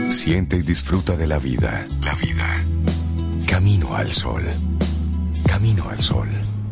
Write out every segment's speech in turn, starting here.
Siente y disfruta de la vida. La vida. Camino al sol. Camino al sol.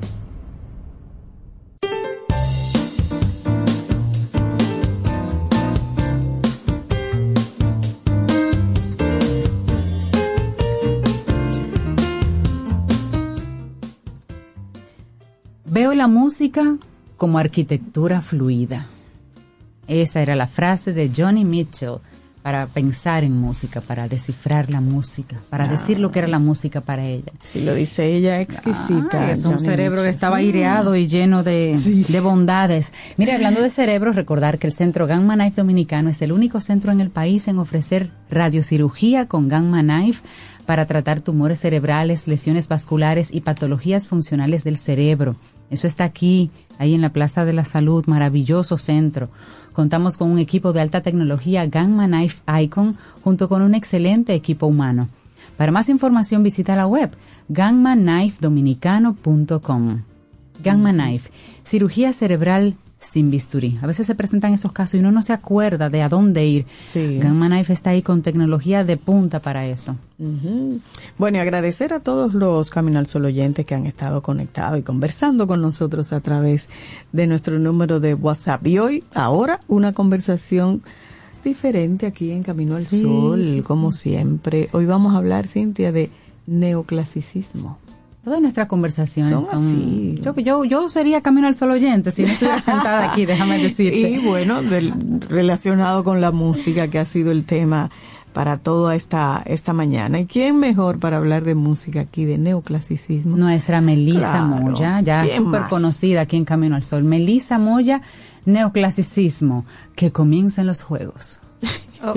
Veo la música como arquitectura fluida. Esa era la frase de Joni Mitchell para pensar en música, para descifrar la música, para decir lo que era la música para ella. Sí, lo dice ella, exquisita. Es un Joni cerebro Mitchell. que estaba aireado y lleno de bondades. Mira, hablando de cerebros, recordar que el Centro Gamma Knife Dominicano es el único centro en el país en ofrecer radiocirugía con Gamma Knife para tratar tumores cerebrales, lesiones vasculares y patologías funcionales del cerebro. Eso está aquí, ahí en la Plaza de la Salud, maravilloso centro. Contamos con un equipo de alta tecnología Gamma Knife Icon junto con un excelente equipo humano. Para más información visita la web gammaknifedominicano.com. Gamma Knife, cirugía cerebral sin bisturí. A veces se presentan esos casos y uno no se acuerda de a dónde ir. Sí. Gamma Knife está ahí con tecnología de punta para eso. Uh-huh. Bueno, y agradecer a todos los Camino al Sol oyentes que han estado conectados y conversando con nosotros a través de nuestro número de WhatsApp. Y hoy, ahora, una conversación diferente aquí en Camino al Sol, como siempre. Hoy vamos a hablar, Cintia, de neoclasicismo. Todas nuestras conversaciones son así. Yo sería Camino al Sol oyente si no estuviera sentada aquí, déjame decirte. Y bueno, relacionado con la música, que ha sido el tema para toda esta mañana. ¿Y quién mejor para hablar de música aquí, de neoclasicismo? Nuestra Melissa Moya, ya súper conocida aquí en Camino al Sol. Melissa Moya, neoclasicismo, que comiencen los juegos. Oh.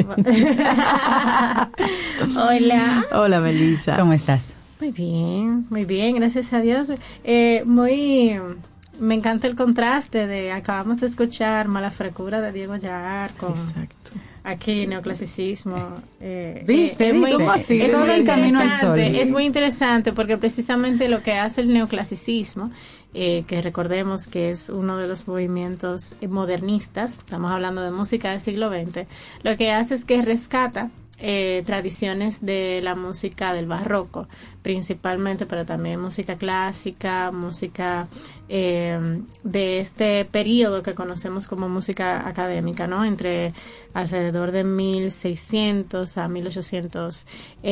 Hola. Hola, Melissa. ¿Cómo estás? Muy bien, gracias a Dios. Me encanta el contraste acabamos de escuchar Mala Frecura de Diego Yar con aquí neoclasicismo. ¿Viste? Es muy interesante porque precisamente lo que hace el neoclasicismo, que recordemos que es uno de los movimientos modernistas, estamos hablando de música del siglo XX, lo que hace es que rescata tradiciones de la música del barroco principalmente, pero también música clásica, música de este periodo que conocemos como música académica, ¿no? Entre alrededor de 1600 a 1800,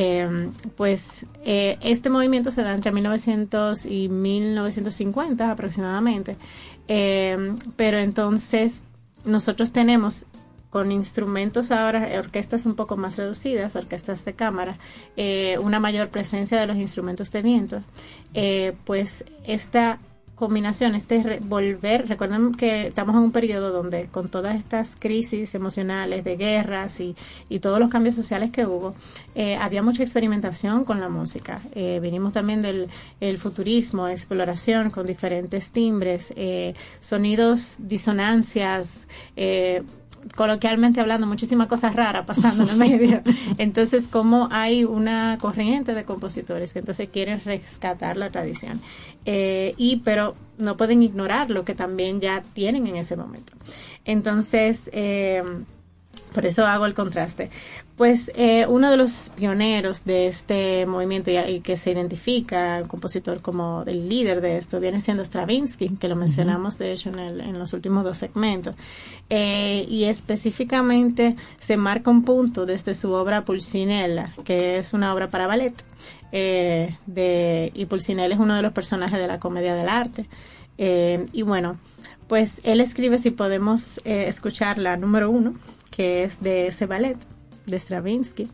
este movimiento se da entre 1900 y 1950 aproximadamente, pero entonces nosotros tenemos con instrumentos ahora, orquestas un poco más reducidas, orquestas de cámara, una mayor presencia de los instrumentos de viento, pues esta combinación, recuerden que estamos en un periodo donde con todas estas crisis emocionales de guerras y todos los cambios sociales que hubo, había mucha experimentación con la música. Venimos también del futurismo, exploración con diferentes timbres, sonidos, disonancias, coloquialmente hablando, muchísimas cosas raras pasando en el medio. Entonces, como hay una corriente de compositores que entonces quieren rescatar la tradición, pero no pueden ignorar lo que también ya tienen en ese momento. Entonces, por eso hago el contraste. Pues uno de los pioneros de este movimiento y que se identifica, el compositor como el líder de esto, viene siendo Stravinsky, que lo mencionamos de hecho en los últimos dos segmentos. Y específicamente se marca un punto desde su obra Pulcinella, que es una obra para ballet. Y Pulcinella es uno de los personajes de la comedia del arte. Y bueno, pues él escribe, si podemos escuchar la número 1, que es de ese ballet de Stravinsky.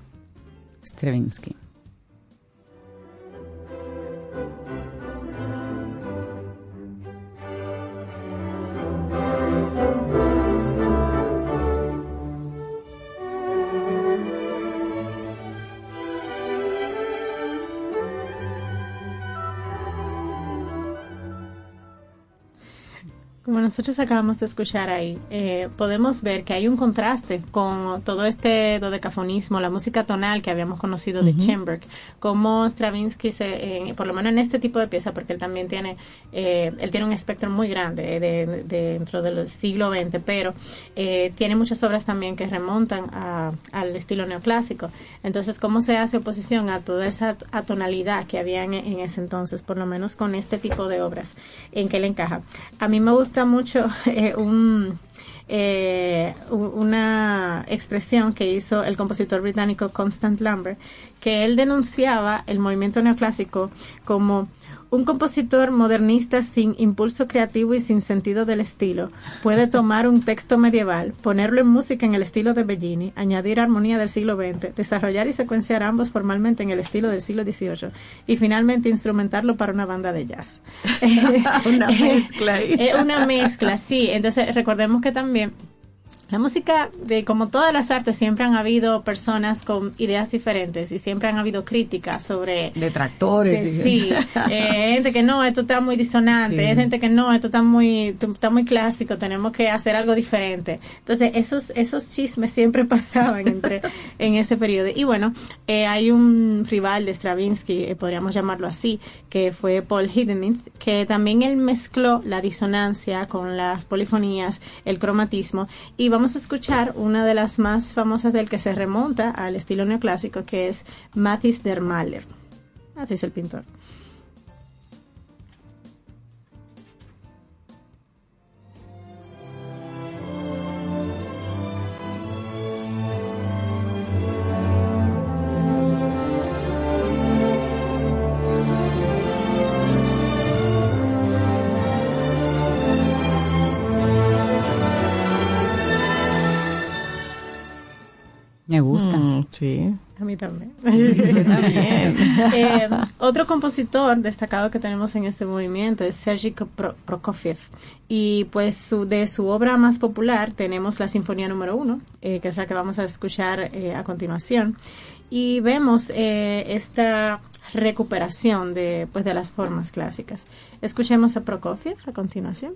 Como nosotros acabamos de escuchar ahí, podemos ver que hay un contraste con todo este dodecafonismo, la música tonal que habíamos conocido de Schoenberg, como Stravinsky, por lo menos en este tipo de pieza, porque él también tiene, un espectro muy grande dentro del siglo XX, pero tiene muchas obras también que remontan al estilo neoclásico. Entonces, ¿cómo se hace oposición a toda esa atonalidad que había en ese entonces, por lo menos con este tipo de obras en que él encaja? A mí me gusta mucho una expresión que hizo el compositor británico Constant Lambert, que él denunciaba el movimiento neoclásico como un compositor modernista sin impulso creativo y sin sentido del estilo puede tomar un texto medieval, ponerlo en música en el estilo de Bellini, añadir armonía del siglo XX, desarrollar y secuenciar ambos formalmente en el estilo del siglo XVIII y finalmente instrumentarlo para una banda de jazz. Una mezcla ahí. Una mezcla, sí. Entonces recordemos que también la música, como todas las artes, siempre han habido personas con ideas diferentes y siempre han habido críticas sobre... Detractores. Sí, gente que no, esto está muy disonante, sí. Gente que no, esto está muy clásico, tenemos que hacer algo diferente. Entonces, esos chismes siempre pasaban en ese periodo. Y bueno, hay un rival de Stravinsky, podríamos llamarlo así, que fue Paul Hindemith, que también él mezcló la disonancia con las polifonías, el cromatismo, y vamos a escuchar una de las más famosas del que se remonta al estilo neoclásico, que es Matthis der Maler. Matthis el pintor. Me gusta. Sí. A mí también. Suena bien. Otro compositor destacado que tenemos en este movimiento es Sergei Prokofiev. Y pues de su obra más popular tenemos la Sinfonía número 1, que es la que vamos a escuchar a continuación. Y vemos esta recuperación de las formas clásicas. Escuchemos a Prokofiev a continuación.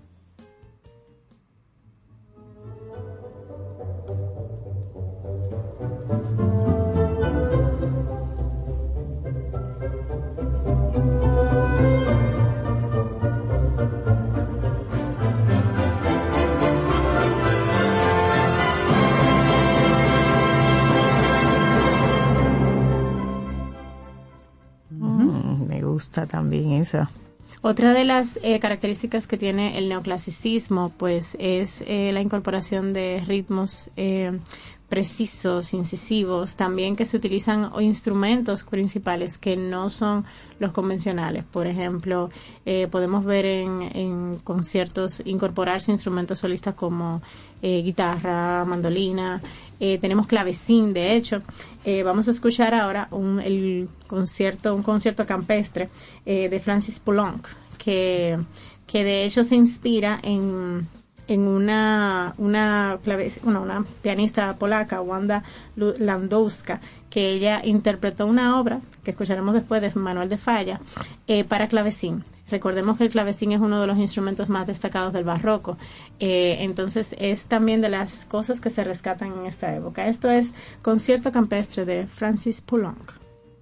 Me gusta también esa. Otra de las características que tiene el neoclasicismo, pues, es la incorporación de ritmos precisos, incisivos, también que se utilizan instrumentos principales que no son los convencionales. Por ejemplo, podemos ver en conciertos incorporarse instrumentos solistas como guitarra, mandolina, tenemos clavecín, de hecho. Vamos a escuchar ahora un concierto campestre de Francis Poulenc, que de hecho se inspira en una pianista polaca, Wanda Landowska, que ella interpretó una obra que escucharemos después de Manuel de Falla para clavecín. Recordemos que el clavecín es uno de los instrumentos más destacados del barroco, entonces es también de las cosas que se rescatan en esta época. Esto es Concierto Campestre de Francis Poulenc.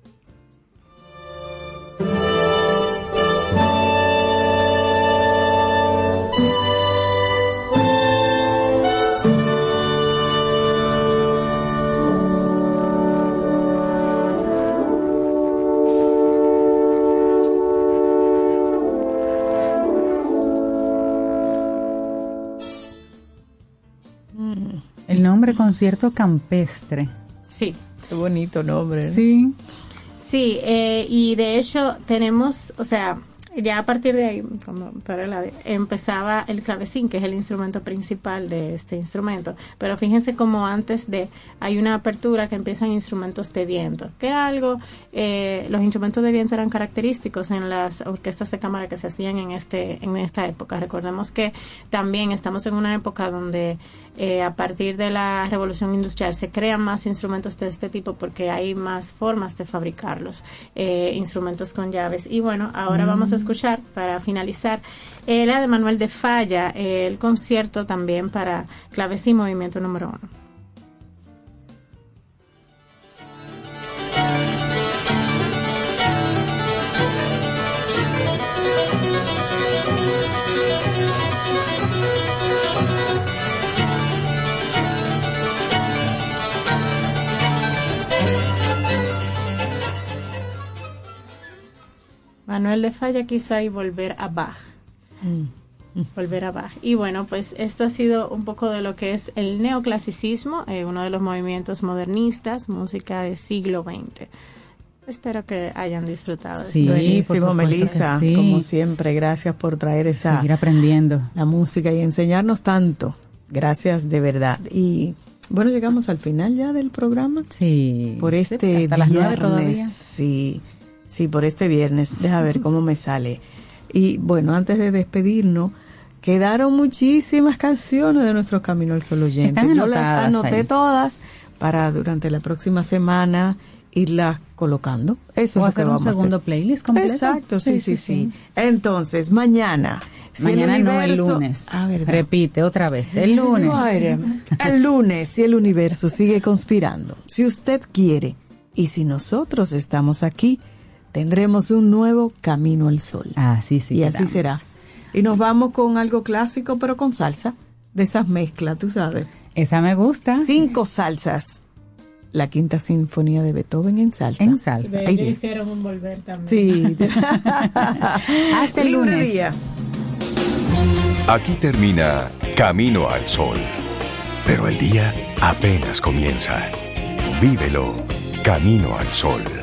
El nombre Concierto Campestre. Sí. Qué bonito nombre. Sí. Sí, y de hecho tenemos, o sea, ya a partir de ahí, empezaba el clavecín, que es el instrumento principal de este instrumento. Pero fíjense como antes hay una apertura que empiezan instrumentos de viento, que era algo, los instrumentos de viento eran característicos en las orquestas de cámara que se hacían en esta época. Recordemos que también estamos en una época donde a partir de la revolución industrial se crean más instrumentos de este tipo porque hay más formas de fabricarlos, instrumentos con llaves. Y bueno, ahora vamos a escuchar escuchar para finalizar, la de Manuel de Falla, el concierto también para claves y movimiento número 1. Manuel de Falla quizá y volver a Bach. Volver a Bach. Y bueno, pues esto ha sido un poco de lo que es el neoclasicismo, uno de los movimientos modernistas, música del siglo XX. Espero que hayan disfrutado. Sí, buenísimo, Melissa, sí. Como siempre, gracias por traer seguir aprendiendo la música y enseñarnos tanto. Gracias de verdad. Y bueno, llegamos al final ya del programa. Sí. Por este hasta las 9 todavía. Sí, por este viernes. Deja ver cómo me sale. Y bueno, antes de despedirnos, quedaron muchísimas canciones de nuestros Camino al Sol oyentes. Yo las anoté ahí todas para durante la próxima semana irlas colocando. Eso o es hacer lo que un vamos segundo a hacer. Playlist completo. Exacto, sí. Entonces, mañana no, el lunes. Repite otra vez, el lunes. El lunes, si el universo sigue conspirando, si usted quiere y si nosotros estamos aquí, tendremos un nuevo Camino al Sol. Sí. Y así será. Y nos vamos con algo clásico, pero con salsa, de esas mezclas, tú sabes. Esa me gusta. 5 salsas. La Quinta Sinfonía de Beethoven en salsa. En salsa. Y hicieron un volver también. Sí. Hasta el lunes. Día. Aquí termina Camino al Sol. Pero el día apenas comienza. Vívelo Camino al Sol.